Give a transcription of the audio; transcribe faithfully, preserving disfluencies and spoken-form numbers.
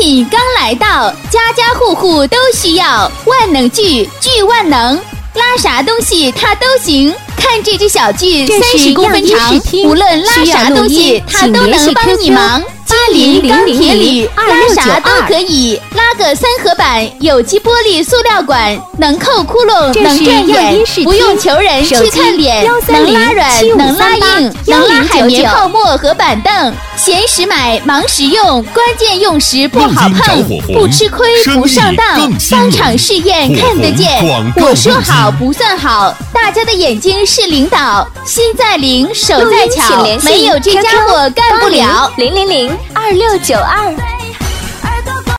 品刚来到，家家户户都需要万能锯，锯万能，拉啥东西它都行。看这只小锯，三十公分长，无论拉啥东西，它都能帮你忙。八零钢铁铝，拉啥都可以。拉个三合板，有机玻璃塑料管，能扣窟窿，能转眼，不用求人去看脸，能拉软，能拉硬，能拉海绵泡沫和板凳。闲时买，忙时用，关键用时不好碰，不吃亏，不上当。当场试验看得见，我说好不算好，大家的眼睛是领导，心在灵，手在巧，没有这家伙干不了。 零零零二六九二。